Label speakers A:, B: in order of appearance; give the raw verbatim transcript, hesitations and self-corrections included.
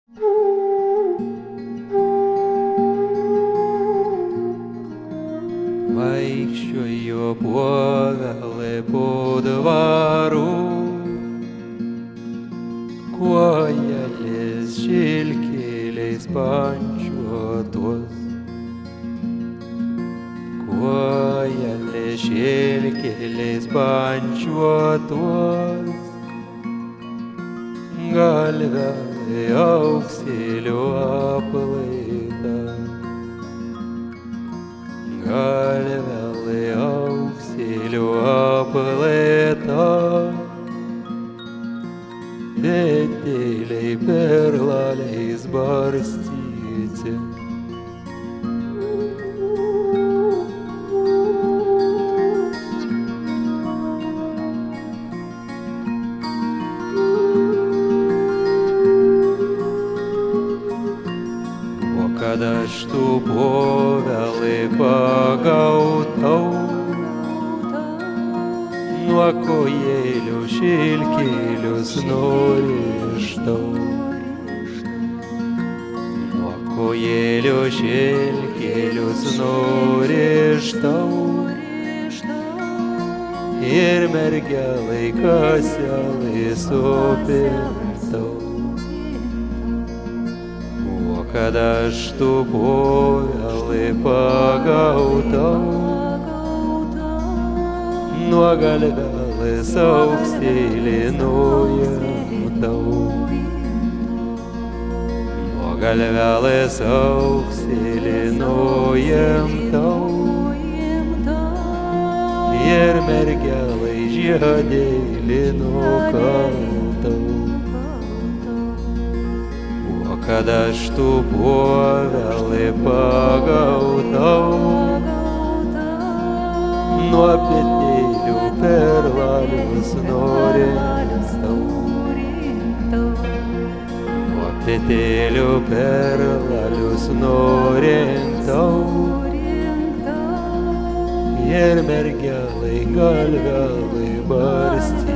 A: Vaikščiojo povelai po dvarų, kojelės žilkeliais pančiuotos. Kojelės žilkeliais pančiuotos, galvelai auksėlių aplaida. Galvelai auksėlių aplaida, peteliai perlaliais barstyti. O kad aš tų povelai pagautau, nuo kojėlių šilkelius nurištau. Nuo kojėlių šilkelius nurištau, ir mergelai kaselai supintau. O kad aš tų povelai pagautau, nuo galvelės auksėlį nuimtau. Nuo galvelės auksėlį nuimtau, ir mergelai žiedėlį nukaltau. O kad aš tų povelai pagautau, nuo petelių perlalius nurinkau. Nuo petelių perlalius nurinkau, ir mergelai galvelai barstyti.